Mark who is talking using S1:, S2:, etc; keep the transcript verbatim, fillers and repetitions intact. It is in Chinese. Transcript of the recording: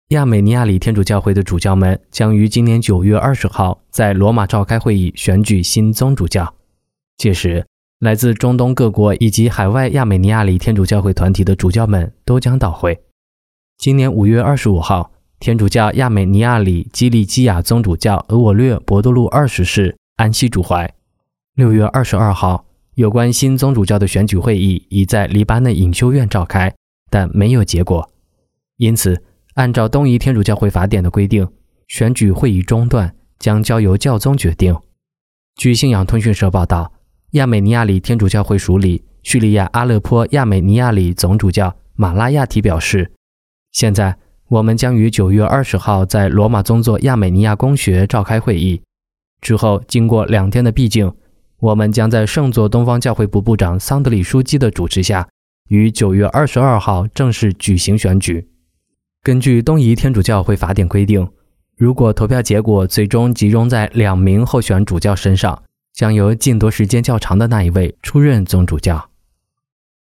S1: 亚美尼亚里天主教会的主教们将于今年九月二十号在罗马召开会议，选举新宗主教。届时，来自中东各国以及海外亚美尼亚里天主教会团体的主教们都将到会。今年五月二十五号，天主教亚美尼亚里基利基亚宗主教额我略博多禄二十世安息主怀。六月二十二号，有关新宗主教的选举会议已在黎巴嫩隐修院召开，但没有结果。因此，按照东仪天主教会法典的规定，选举会议中断将交由教宗决定。据信仰通讯社报道，亚美尼亚里天主教会署理叙利亚阿勒颇亚美尼亚里总主教马拉亚提表示，现在我们将于九月二十号在罗马宗座亚美尼亚公学召开会议，之后经过两天的闭境，我们将在圣座东方教会部部长桑德里书记的主持下，于九月二十二号正式举行选举。根据东仪天主教会法典规定，如果投票结果最终集中在两名候选主教身上，将由竞夺时间较长的那一位出任宗主教。